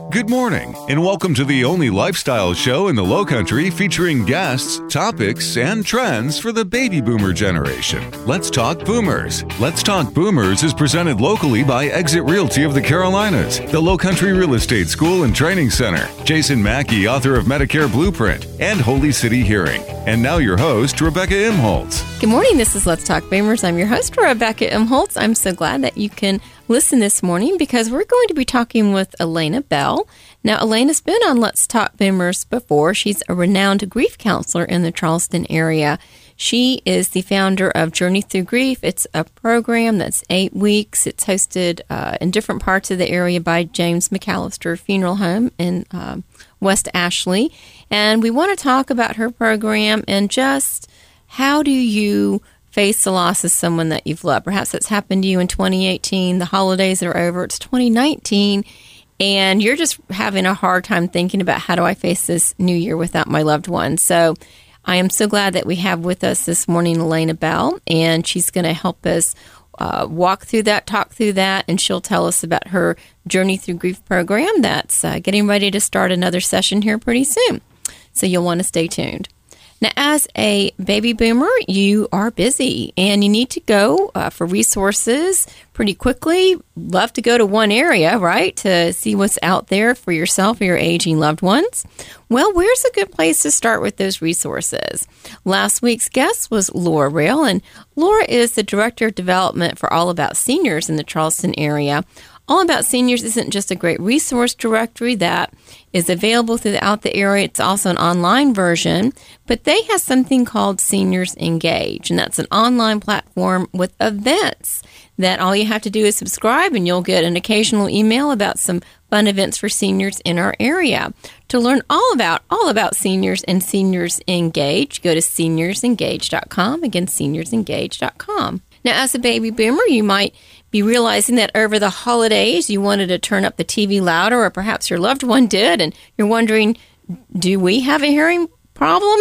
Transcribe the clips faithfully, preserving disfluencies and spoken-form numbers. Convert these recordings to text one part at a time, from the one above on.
Good morning, and welcome to the only lifestyle show in the Lowcountry featuring guests, topics, and trends for the baby boomer generation. Let's Talk Boomers. Let's Talk Boomers is presented locally by Exit Realty of the Carolinas, the Lowcountry Real Estate School and Training Center, Jason Mackey, author of Medicare Blueprint, and Holy City Hearing. And now your host, Rebecca Imholtz. Good morning. This is Let's Talk Boomers. I'm your host, Rebecca Imholtz. I'm so glad that you can listen this morning because we're going to be talking with Elena Bell. Now, Elena's been on Let's Talk Boomers before. She's a renowned grief counselor in the Charleston area. She is the founder of Journey Through Grief. It's a program that's eight weeks. It's hosted uh, in different parts of the area by James McAllister Funeral Home in uh, West Ashley. And we want to talk about her program and just how do you face the loss of someone that you've loved. Perhaps that's happened to you in twenty eighteen. The holidays are over. It's twenty nineteen, and you're just having a hard time thinking about how do I face this new year without my loved one. So I am so glad that we have with us this morning Elena Bell, and she's going to help us uh, walk through that, talk through that, and she'll tell us about her Journey Through Grief program that's uh, getting ready to start another session here pretty soon. So you'll want to stay tuned. Now, as a baby boomer, you are busy and you need to go uh, for resources pretty quickly. Love to go to one area, right, to see what's out there for yourself or your aging loved ones. Well, where's a good place to start with those resources? Last week's guest was Laura Rail, and Laura is the Director of Development for All About Seniors in the Charleston area. All About Seniors isn't just a great resource directory that is available throughout the area. It's also an online version, but they have something called Seniors Engage, and that's an online platform with events that all you have to do is subscribe, and you'll get an occasional email about some fun events for seniors in our area. To learn all about all about seniors and Seniors Engage, go to seniors engage dot com. Again, seniors engage dot com. Now, as a baby boomer, you might be realizing that over the holidays you wanted to turn up the T V louder, or perhaps your loved one did, and you're wondering, do we have a hearing problem?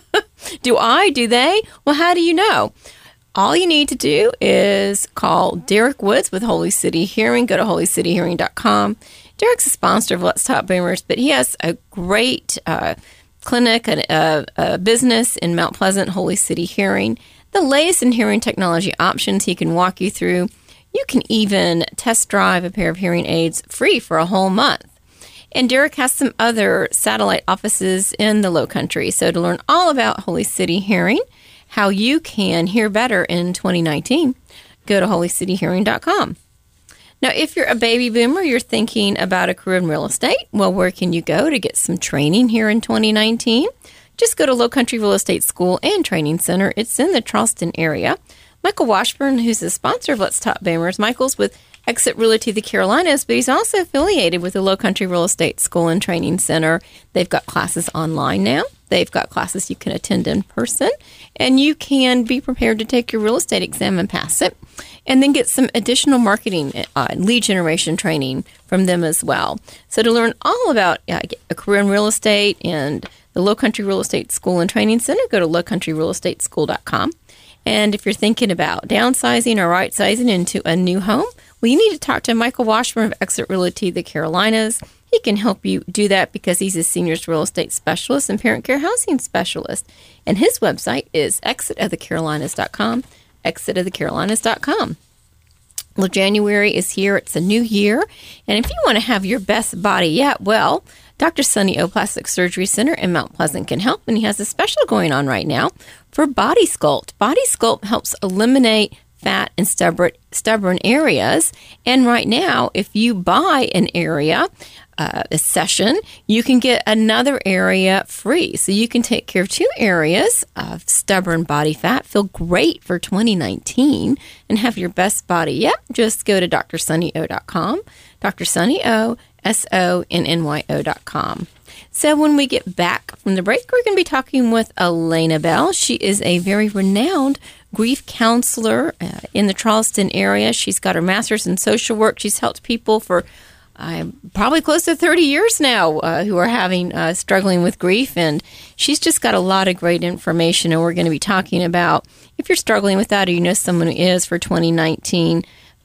Do I? Do they? Well, how do you know? All you need to do is call Derek Woods with Holy City Hearing. Go to holy city hearing dot com. Derek's a sponsor of Let's Talk Boomers, but he has a great uh, clinic, a, a, a business in Mount Pleasant, Holy City Hearing. The latest in hearing technology options he can walk you through. You can even test drive a pair of hearing aids free for a whole month. And Derek has some other satellite offices in the Lowcountry. So to learn all about Holy City Hearing, how you can hear better in twenty nineteen, go to holy city hearing dot com. Now, if you're a baby boomer, you're thinking about a career in real estate, well, where can you go to get some training here in twenty nineteen? Just go to Lowcountry Real Estate School and Training Center. It's in the Charleston area. Michael Washburn, who's the sponsor of Let's Talk Boomers, Michael's with Exit Realty of the Carolinas, but he's also affiliated with the Lowcountry Real Estate School and Training Center. They've got classes online now. They've got classes you can attend in person, and you can be prepared to take your real estate exam and pass it, and then get some additional marketing uh, lead generation training from them as well. So to learn all about uh, a career in real estate and the Lowcountry Real Estate School and Training Center, go to low country real estate school dot com. And if you're thinking about downsizing or right-sizing into a new home, well, you need to talk to Michael Washburn of Exit Realty of the Carolinas. He can help you do that because he's a seniors real estate specialist and parent care housing specialist. And his website is exit of the carolinas dot com, exit of the carolinas dot com. Well, January is here. It's a new year. And if you want to have your best body yet, well, Doctor Sonny O Plastic Surgery Center in Mount Pleasant can help, and he has a special going on right now for Body Sculpt. Body Sculpt helps eliminate fat and stubborn, stubborn areas, and right now, if you buy an area, uh, a session, you can get another area free. So you can take care of two areas of stubborn body fat, feel great for twenty nineteen, and have your best body yet. Just go to D R Sonny O dot com, Doctor Sonny O, S O N N Y O dot com. So when we get back from the break, we're going to be talking with Elena Bell. She is a very renowned grief counselor uh, in the Charleston area. She's got her master's in social work. She's helped people for uh, probably close to thirty years now uh, who are having uh, struggling with grief, and she's just got a lot of great information, and we're going to be talking about if you're struggling with that or you know someone who is for twenty nineteen.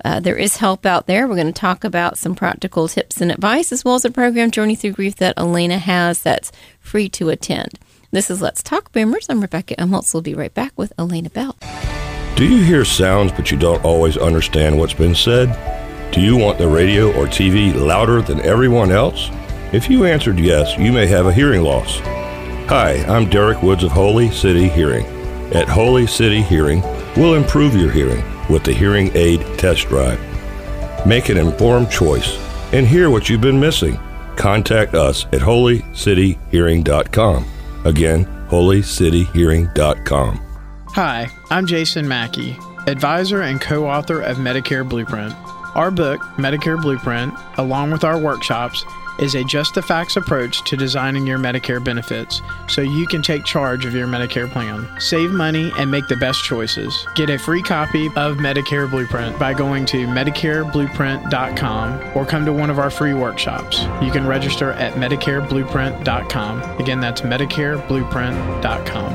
Uh, there is help out there. We're going to talk about some practical tips and advice, as well as a program, Journey Through Grief, that Elena has that's free to attend. This is Let's Talk Boomers. I'm Rebecca Umholtz. We'll be right back with Elena Bell. Do you hear sounds but you don't always understand what's been said? Do you want the radio or T V louder than everyone else? If you answered yes, you may have a hearing loss. Hi, I'm Derek Woods of Holy City Hearing. At Holy City Hearing, we'll improve your hearing with the Hearing Aid Test Drive. Make an informed choice and hear what you've been missing. Contact us at holy city hearing dot com. Again, holy city hearing dot com. Hi, I'm Jason Mackey, advisor and co-author of Medicare Blueprint. Our book, Medicare Blueprint, along with our workshops, is a just the facts approach to designing your Medicare benefits so you can take charge of your Medicare plan. Save money and make the best choices. Get a free copy of Medicare Blueprint by going to medicare blueprint dot com or come to one of our free workshops. You can register at medicare blueprint dot com. Again, that's medicare blueprint dot com.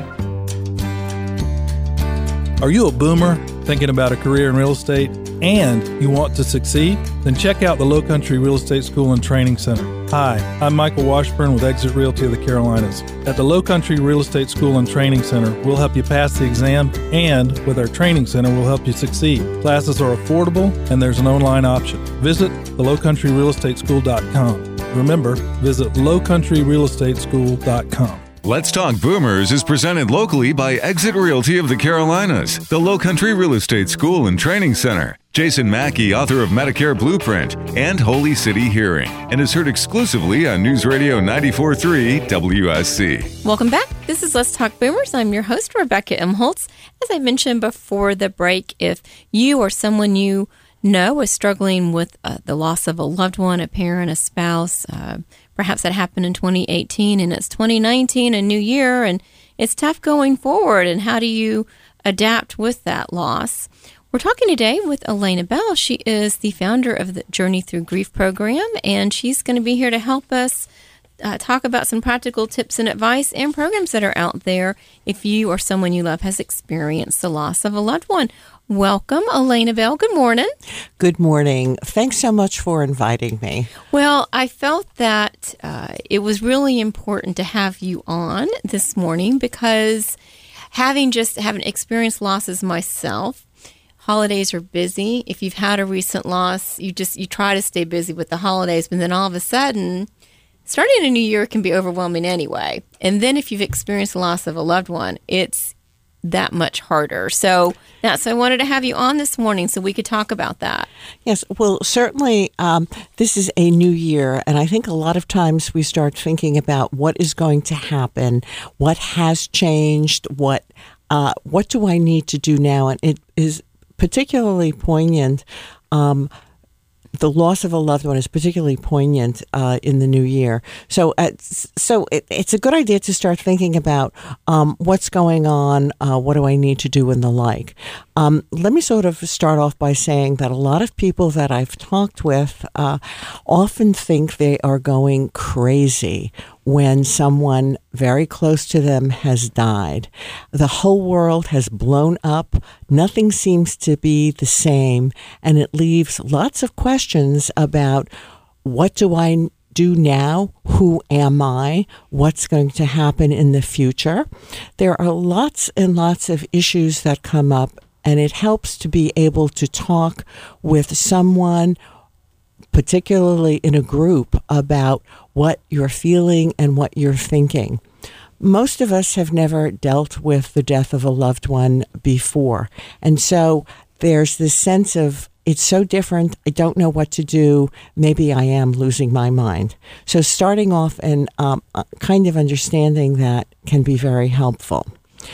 Are you a boomer thinking about a career in real estate and you want to succeed? Then check out the Low Country Real Estate School and Training Center. Hi, I'm Michael Washburn with Exit Realty of the Carolinas. At the Low Country Real Estate School and Training Center, we'll help you pass the exam, and with our training center, we'll help you succeed. Classes are affordable, and there's an online option. Visit the low country real estate school dot com. Remember, visit low country real estate school dot com. Let's Talk Boomers is presented locally by Exit Realty of the Carolinas, the Low Country Real Estate School and Training Center, Jason Mackey, author of Medicare Blueprint, and Holy City Hearing, and is heard exclusively on News Radio ninety-four point three W S C. Welcome back. This is Let's Talk Boomers. I'm your host, Rebecca Umholtz. As I mentioned before the break, if you or someone you know is struggling with uh, the loss of a loved one, a parent, a spouse, uh, perhaps that happened in twenty eighteen and it's twenty nineteen, a new year, and it's tough going forward. And how do you adapt with that loss? We're talking today with Elena Bell. She is the founder of the Journey Through Grief program, and she's going to be here to help us uh, talk about some practical tips and advice and programs that are out there if you or someone you love has experienced the loss of a loved one. Welcome, Elena Bell. Good morning. Good morning. Thanks so much for inviting me. Well, I felt that uh, it was really important to have you on this morning because having just having experienced losses myself, holidays are busy. If you've had a recent loss, you just you try to stay busy with the holidays, but then all of a sudden, starting a new year can be overwhelming anyway. And then if you've experienced the loss of a loved one, it's that much harder. So that's why I wanted to have you on this morning so we could talk about that. Yes, well, certainly um, this is a new year, and I think a lot of times we start thinking about what is going to happen, what has changed, what uh, what do I need to do now, and it is particularly poignant. Um, The loss of a loved one is particularly poignant uh, in the new year. So, uh, so it, it's a good idea to start thinking about um, what's going on, uh, what do I need to do, and the like. Um, let me sort of start off by saying that a lot of people that I've talked with uh, often think they are going crazy when someone very close to them has died. The whole world has blown up. Nothing seems to be the same, and it leaves lots of questions about what do I do now? Who am I? What's going to happen in the future? There are lots and lots of issues that come up, and it helps to be able to talk with someone, particularly in a group, about what you're feeling and what you're thinking. Most of us have never dealt with the death of a loved one before. And so there's this sense of, it's so different, I don't know what to do, maybe I am losing my mind. So starting off and um, kind of understanding that can be very helpful.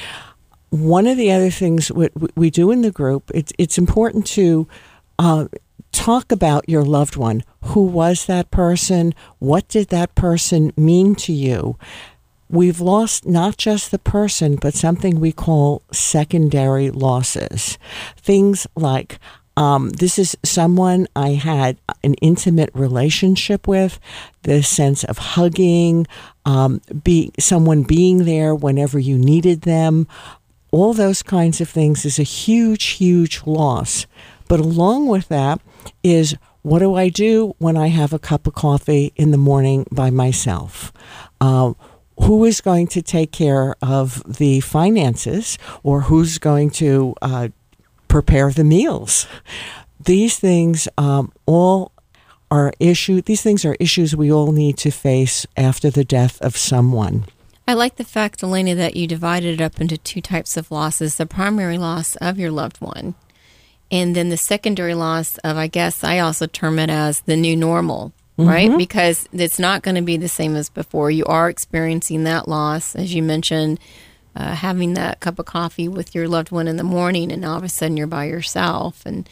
One of the other things we, we do in the group, it's, it's important to uh, talk about your loved one. Who was that person? What did that person mean to you? We've lost not just the person, but something we call secondary losses. Things like, um, this is someone I had an intimate relationship with, the sense of hugging, um, be someone being there whenever you needed them. All those kinds of things is a huge, huge loss. But along with that is, what do I do when I have a cup of coffee in the morning by myself? Uh, who is going to take care of the finances, or who's going to uh, prepare the meals? These things um, all are issue. These things are issues we all need to face after the death of someone. I like the fact, Elena, that you divided it up into two types of losses: the primary loss of your loved one, and then the secondary loss of, I guess I also term it as the new normal, mm-hmm. right? Because it's not going to be the same as before. You are experiencing that loss, as you mentioned, uh, having that cup of coffee with your loved one in the morning, and all of a sudden you're by yourself. And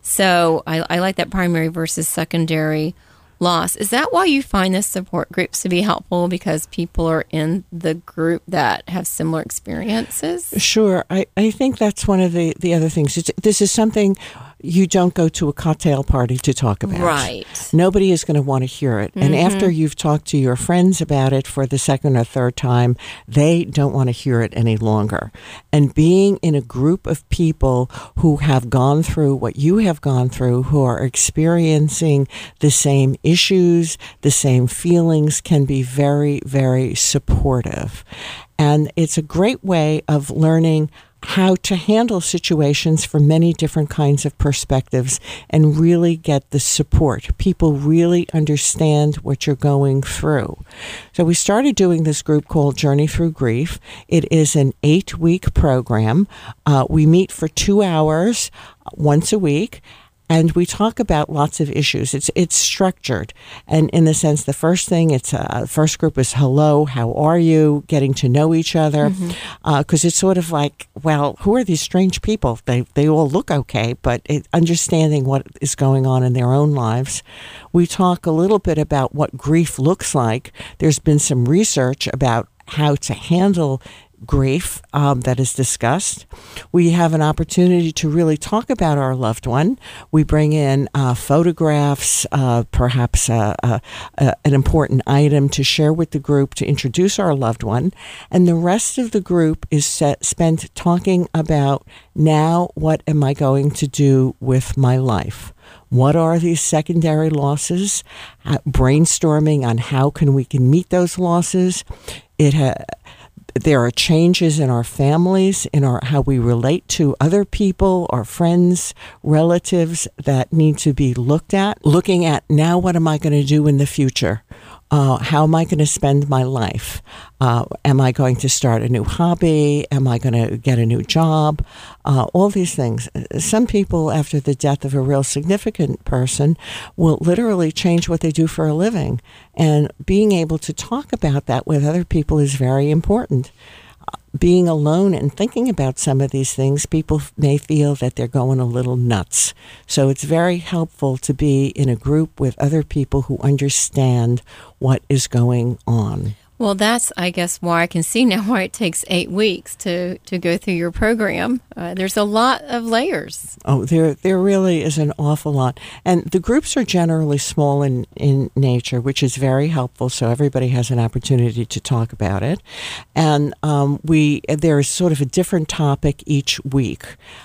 so I, I like that primary versus secondary loss. Is that why you find the support groups to be helpful, because people are in the group that have similar experiences? Sure. I, I think that's one of the, the other things. It's, this is something you don't go to a cocktail party to talk about. Right. Nobody is going to want to hear it. Mm-hmm. And after you've talked to your friends about it for the second or third time, they don't want to hear it any longer. And being in a group of people who have gone through what you have gone through, who are experiencing the same issues, the same feelings, can be very, very supportive. And it's a great way of learning how to handle situations from many different kinds of perspectives and really get the support. People really understand what you're going through. So we started doing this group called Journey Through Grief. It is an eight-week program. Uh, we meet for two hours once a week, and we talk about lots of issues. It's it's structured, and in the sense, the first thing, it's uh, first group is hello, how are you? Getting to know each other, because mm-hmm. uh, it's sort of like, well, who are these strange people? They they all look okay, but it, understanding what is going on in their own lives. We talk a little bit about what grief looks like. There's been some research about how to handle grief um, that is discussed. We have an opportunity to really talk about our loved one. We bring in uh, photographs, uh, perhaps uh, uh, uh, an important item to share with the group to introduce our loved one. And the rest of the group is set, spent talking about, now what am I going to do with my life? What are these secondary losses? Uh, brainstorming on how can we can meet those losses. It ha- There are changes in our families, in our how we relate to other people, our friends, relatives, that need to be looked at. Looking at, now what am I going to do in the future? Uh, how am I going to spend my life? Uh, am I going to start a new hobby? Am I going to get a new job? Uh, all these things. Some people, after the death of a real significant person, will literally change what they do for a living. And being able to talk about that with other people is very important. Being alone and thinking about some of these things, people may feel that they're going a little nuts. So it's very helpful to be in a group with other people who understand what is going on. Well, that's, I guess, why I can see now why it takes eight weeks to, to go through your program. Uh, there's a lot of layers. Oh, there there really is an awful lot. And the groups are generally small in, in nature, which is very helpful, so everybody has an opportunity to talk about it. And um, we there is sort of a different topic each week.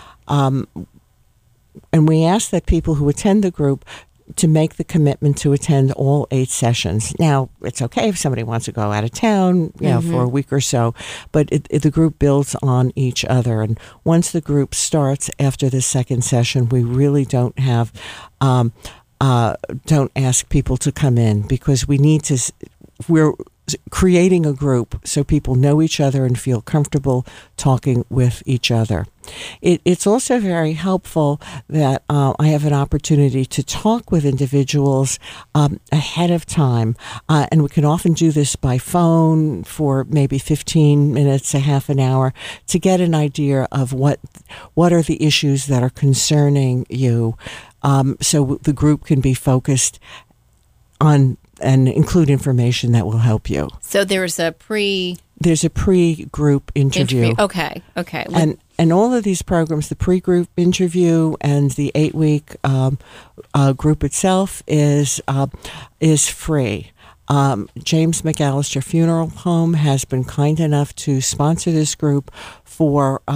Um, and we ask that people who attend the group to make the commitment to attend all eight sessions. Now, it's okay if somebody wants to go out of town, you know, mm-hmm. for a week or so, but it, it, the group builds on each other. And once the group starts after the second session, we really don't have, um, uh, don't ask people to come in, because we need to, we're creating a group so people know each other and feel comfortable talking with each other. It, it's also very helpful that uh, I have an opportunity to talk with individuals um, ahead of time, uh, and we can often do this by phone for maybe fifteen minutes, a half an hour, to get an idea of what what are the issues that are concerning you, um, so the group can be focused on and include information that will help you. So there's a pre... There's a pre-group interview. interview. Okay, okay. And and all of these programs, the pre-group interview and the eight-week um, uh, group itself is uh, is free. Um, James McAllister Funeral Home has been kind enough to sponsor this group for um,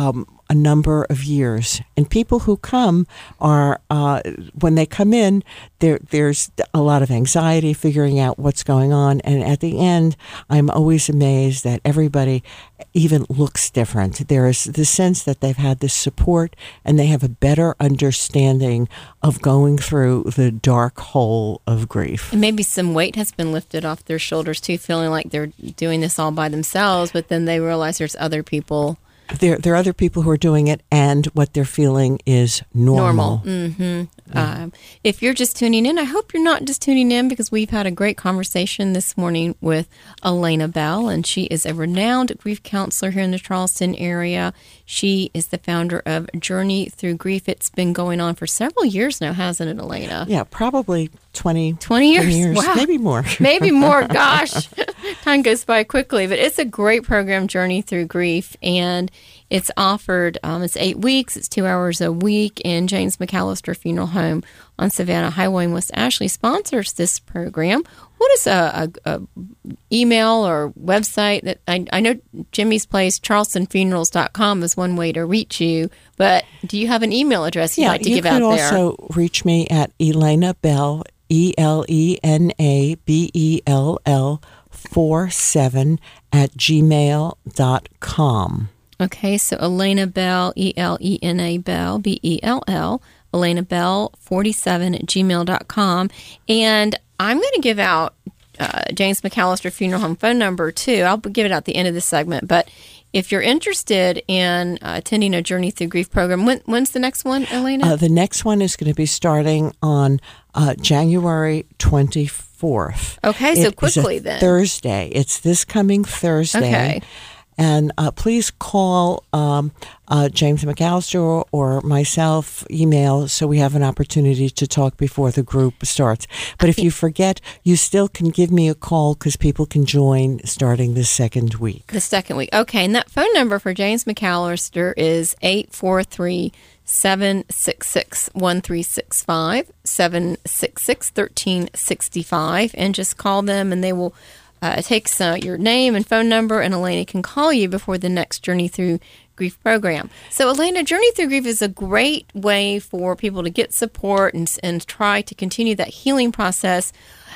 a number of years. And people who come are, uh, when they come in, there there's a lot of anxiety figuring out what's going on. And at the end, I'm always amazed that everybody even looks different. There is the sense that they've had this support and they have a better understanding of going through the dark hole of grief. And maybe some weight has been lifted off their shoulders too, feeling like they're doing this all by themselves, but then they realize there's other people. There, there are other people who are doing it, and what they're feeling is normal. Normal. Mm-hmm. Yeah. Um, if you're just tuning in, I hope you're not just tuning in, because we've had a great conversation this morning with Elena Bell, and she is a renowned grief counselor here in the Charleston area. She is the founder of Journey Through Grief. It's been going on for several years now, hasn't it, Elena? Yeah, probably twenty, twenty years. twenty years. Wow. Maybe more. Maybe more. Gosh, time goes by quickly. But it's a great program, Journey Through Grief, and it's offered, um, it's eight weeks, it's two hours a week, and James McAllister Funeral Home on Savannah Highway in West Ashley sponsors this program. What is a, a, a email or website that I, I know Jimmy's Place, charleston funerals dot com is one way to reach you, but do you have an email address you'd yeah, like to you give out there? You can also reach me at Elena Bell, E L E N A B E L L four seven at gmail dot com. Okay, so Elena Bell, E L E N A Bell, B E L L, Elena Bell forty-seven at gmail dot com. And I'm going to give out uh, James McAllister Funeral Home phone number, too. I'll give it out at the end of the segment. But if you're interested in uh, attending a Journey Through Grief program, when, when's the next one, Elena? Uh, the next one is going to be starting on uh, January twenty-fourth. Okay, so it quickly is a then. Thursday. It's this coming Thursday. Okay. And uh, please call um, uh, James McAllister or myself, email, so we have an opportunity to talk before the group starts. But if you forget, you still can give me a call, because people can join starting the second week. The second week. Okay, and that phone number for James McAllister is eight four three, seven six six, one three six five, seven six six, one three six five, and just call them and they will Uh, it takes uh, your name and phone number, and Elena can call you before the next Journey Through Grief program. So, Elena, Journey Through Grief is a great way for people to get support and, and try to continue that healing process.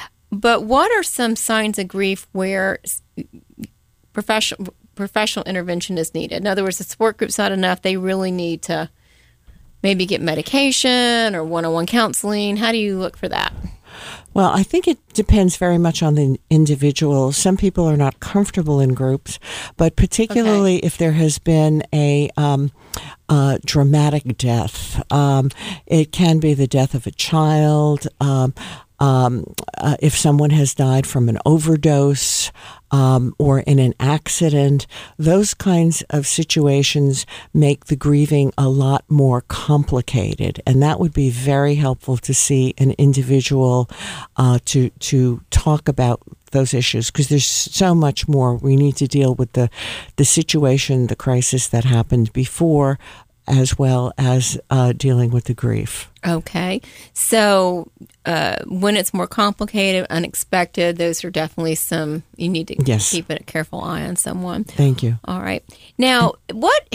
But what are some signs of grief where professional professional intervention is needed? In other words, the support group's not enough. They really need to maybe get medication or one-on-one counseling. How do you look for that? Well, I think it depends very much on the individual. Some people are not comfortable in groups, but particularly okay. if there has been a um, uh, dramatic death, um, it can be the death of a child, um, um, uh, if someone has died from an overdose um, or in an accident. Those kinds of situations make the grieving a lot more complicated, and that would be very helpful to see an individual uh, to to talk about those issues, because there's so much more. We need to deal with the the situation, the crisis that happened before, as well as uh, dealing with the grief. Okay. So uh, when it's more complicated, unexpected, those are definitely some, you need to yes. keep a careful eye on someone. Thank you. All right. Now, what,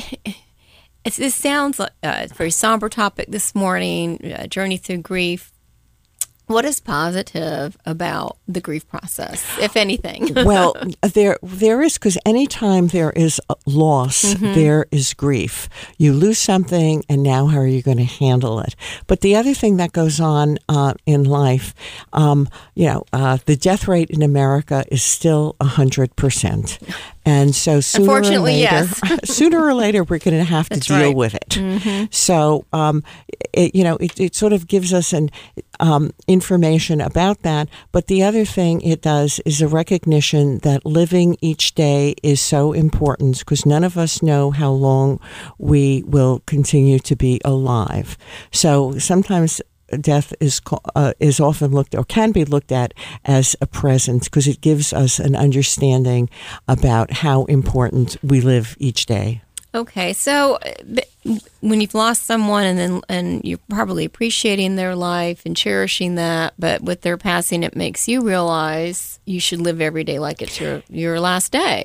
it's, this sounds like a very somber topic this morning, uh, Journey Through Grief. What is positive about the grief process, if anything? Well, there there is, because anytime there is loss, mm-hmm. there is grief. You lose something, and now how are you going to handle it? But the other thing that goes on uh, in life, um, you know, uh, the death rate in America is still one hundred percent. And so sooner or later, yes. sooner or later, we're going to have to That's deal right. with it. Mm-hmm. So, um, it, you know, it, it sort of gives us an um, information about that. But the other thing it does is a recognition that living each day is so important, because none of us know how long we will continue to be alive. So sometimes death is uh, is often looked, or can be looked at, as a present, because it gives us an understanding about how important we live each day. Okay, so when you've lost someone, and then and you're probably appreciating their life and cherishing that, but with their passing, it makes you realize you should live every day like it's your your last day.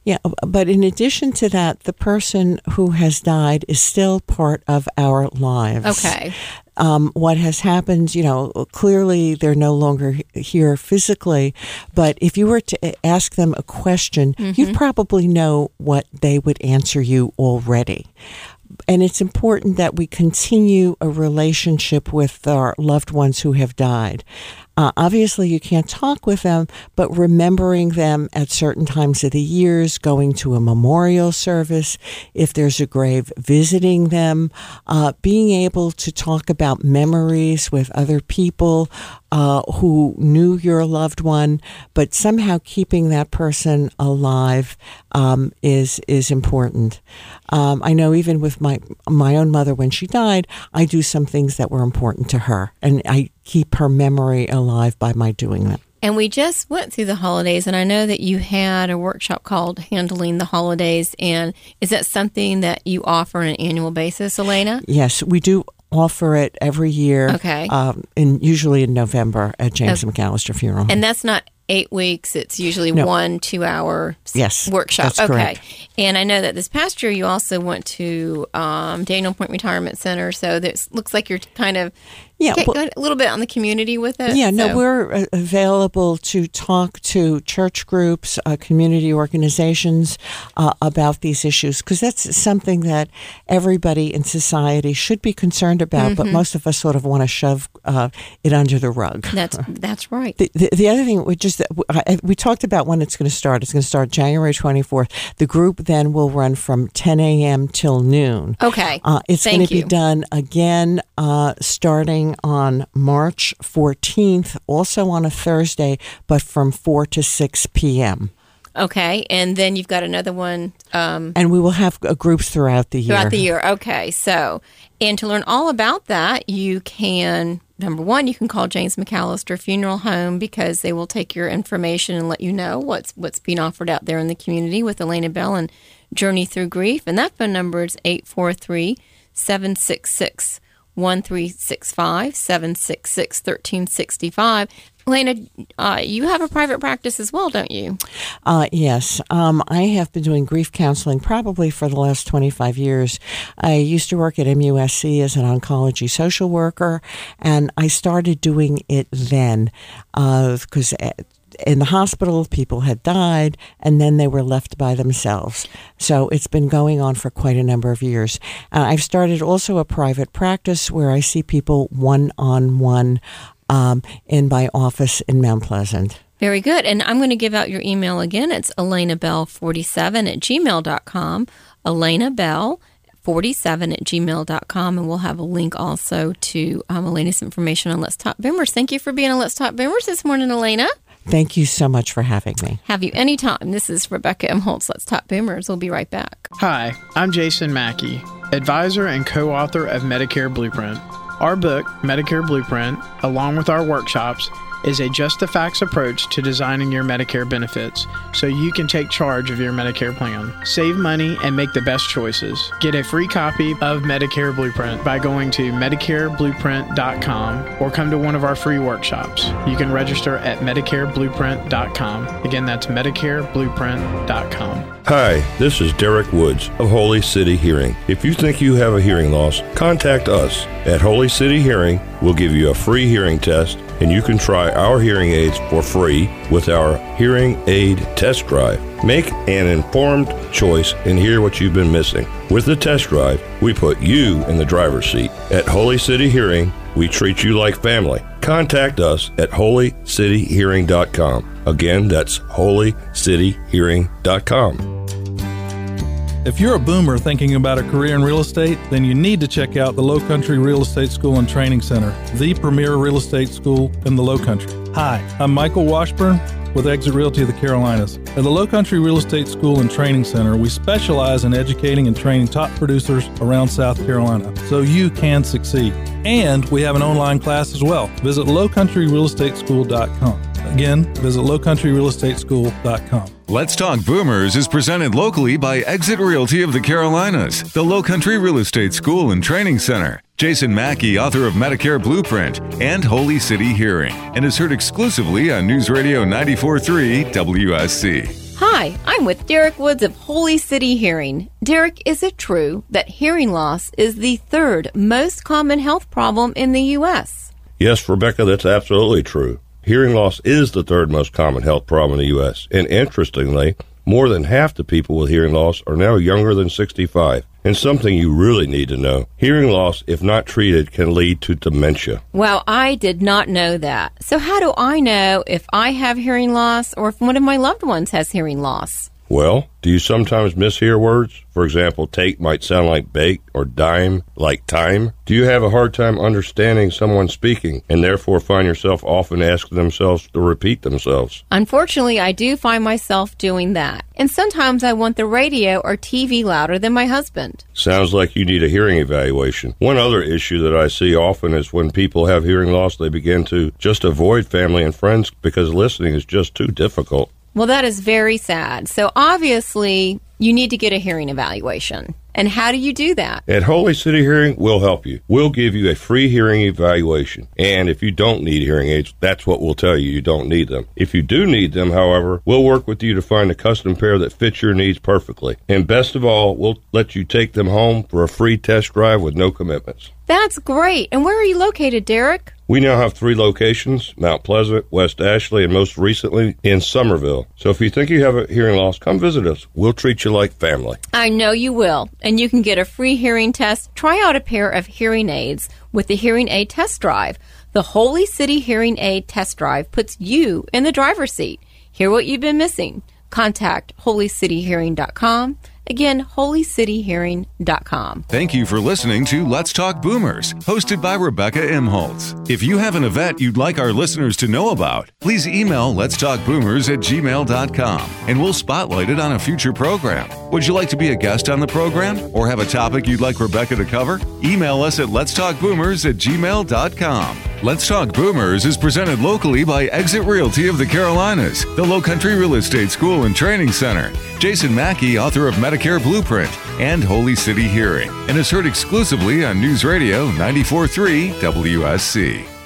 Yeah, but in addition to that, the person who has died is still part of our lives. Okay. Um, what has happened, you know, clearly they're no longer here physically, but if you were to ask them a question, mm-hmm. you'd probably know what they would answer you already. And it's important that we continue a relationship with our loved ones who have died. Uh, obviously, you can't talk with them, but remembering them at certain times of the years, going to a memorial service, if there's a grave, visiting them, uh, being able to talk about memories with other people uh, who knew your loved one, but somehow keeping that person alive um, is is important. Um, I know even with my my own mother, when she died, I do some things that were important to her, and I keep her memory alive by my doing that. And we just went through the holidays, and I know that you had a workshop called Handling the Holidays. And is that something that you offer on an annual basis, Elena? Yes, we do offer it every year. Okay. Um, in, usually in November at James okay. McAllister Funeral Home. And that's not eight weeks. It's usually no. one two-hour yes, workshop. That's okay. correct. And I know that this past year you also went to um, Daniel Point Retirement Center. So this looks like you're kind of yeah, get, well, a little bit on the community with it. Yeah, so. no, we're uh, available to talk to church groups, uh, community organizations uh, about these issues, because that's something that everybody in society should be concerned about, mm-hmm. but most of us sort of want to shove uh, it under the rug. That's that's right. The, the, the other thing, we just we talked about when it's going to start. It's going to start January twenty-fourth. The group then will run from ten a.m. till noon. Okay. Uh, it's Thank going to be you. done again uh, starting on March fourteenth, also on a Thursday, but from four to six p.m. Okay, and then you've got another one. Um, and we will have uh, groups throughout the year. Throughout the year, okay. So, and to learn all about that, you can, number one, you can call James McAllister Funeral Home, because they will take your information and let you know what's what's being offered out there in the community with Elena Bell and Journey Through Grief. And that phone number is eight four three, seven six six, one three six five, seven six six, one three six five. Elena, uh, you have a private practice as well, don't you? Uh, yes. Um, I have been doing grief counseling probably for the last twenty-five years. I used to work at M U S C as an oncology social worker, and I started doing it then because uh, in the hospital, people had died, and then they were left by themselves. So it's been going on for quite a number of years. Uh, I've started also a private practice where I see people one-on-one um, in my office in Mount Pleasant. Very good. And I'm going to give out your email again. It's elena bell forty-seven at gmail dot com. elena bell forty-seven at gmail dot com. And we'll have a link also to um, Elena's information on Let's Talk Boomers. Thank you for being on Let's Talk Boomers this morning, Elena. Thank you so much for having me. Have you anytime. This is Rebecca M. Holtz, Let's Talk Boomers. We'll be right back. Hi, I'm Jason Mackey, advisor and co-author of Medicare Blueprint. Our book, Medicare Blueprint, along with our workshops, is a just the facts approach to designing your Medicare benefits so you can take charge of your Medicare plan. Save money and make the best choices. Get a free copy of Medicare Blueprint by going to medicare blueprint dot com or come to one of our free workshops. You can register at medicare blueprint dot com. Again, that's medicare blueprint dot com. Hi, this is Derek Woods of Holy City Hearing. If you think you have a hearing loss, contact us at Holy City Hearing. We'll give you a free hearing test, and you can try our hearing aids for free with our hearing aid test drive. Make an informed choice and hear what you've been missing. With the test drive, we put you in the driver's seat. At Holy City Hearing, we treat you like family. Contact us at holy city hearing dot com. Again, that's holy city hearing dot com. If you're a boomer thinking about a career in real estate, then you need to check out the Low Country Real Estate School and Training Center, the premier real estate school in the Low Country. Hi, I'm Michael Washburn with Exit Realty of the Carolinas. At the Low Country Real Estate School and Training Center, we specialize in educating and training top producers around South Carolina so you can succeed. And we have an online class as well. Visit low country real estate school dot com. Again, visit low country real estate school dot com. Let's Talk Boomers is presented locally by Exit Realty of the Carolinas, the Low Country Real Estate School and Training Center, Jason Mackey, author of Medicare Blueprint, and Holy City Hearing, and is heard exclusively on News Radio ninety-four point three W S C. Hi, I'm with Derek Woods of Holy City Hearing. Derek, is it true that hearing loss is the third most common health problem in the U S? Yes, Rebecca, that's absolutely true. Hearing loss is the third most common health problem in the U S. And interestingly, more than half the people with hearing loss are now younger than sixty-five. And something you really need to know, hearing loss, if not treated, can lead to dementia. Well, I did not know that. So how do I know if I have hearing loss or if one of my loved ones has hearing loss? Well, do you sometimes mishear words? For example, take might sound like bake or dime like time. Do you have a hard time understanding someone speaking and therefore find yourself often asking themselves to repeat themselves? Unfortunately, I do find myself doing that. And sometimes I want the radio or T V louder than my husband. Sounds like you need a hearing evaluation. One other issue that I see often is when people have hearing loss, they begin to just avoid family and friends because listening is just too difficult. Well, that is very sad. So obviously, you need to get a hearing evaluation. And how do you do that? At Holy City Hearing, we'll help you. We'll give you a free hearing evaluation. And if you don't need hearing aids, that's what we'll tell you. You don't need them. If you do need them, however, we'll work with you to find a custom pair that fits your needs perfectly. And best of all, we'll let you take them home for a free test drive with no commitments. That's great. And where are you located, Derek? We now have three locations, Mount Pleasant, West Ashley, and most recently in Somerville. So if you think you have a hearing loss, come visit us. We'll treat you like family. I know you will. And you can get a free hearing test. Try out a pair of hearing aids with the Hearing Aid Test Drive. The Holy City Hearing Aid Test Drive puts you in the driver's seat. Hear what you've been missing. Contact holy city hearing dot com. Again, holy city hearing dot com. Thank you for listening to Let's Talk Boomers, hosted by Rebecca Imholtz. If you have an event you'd like our listeners to know about, please email letstalkboomers at gmail dot com, and we'll spotlight it on a future program. Would you like to be a guest on the program or have a topic you'd like Rebecca to cover? Email us at letstalkboomers at gmail dot com. Let's Talk Boomers is presented locally by Exit Realty of the Carolinas, the Lowcountry Real Estate School and Training Center, Jason Mackey, author of Medicare Blueprint, and Holy City Hearing, and is heard exclusively on News Radio ninety-four point three W S C.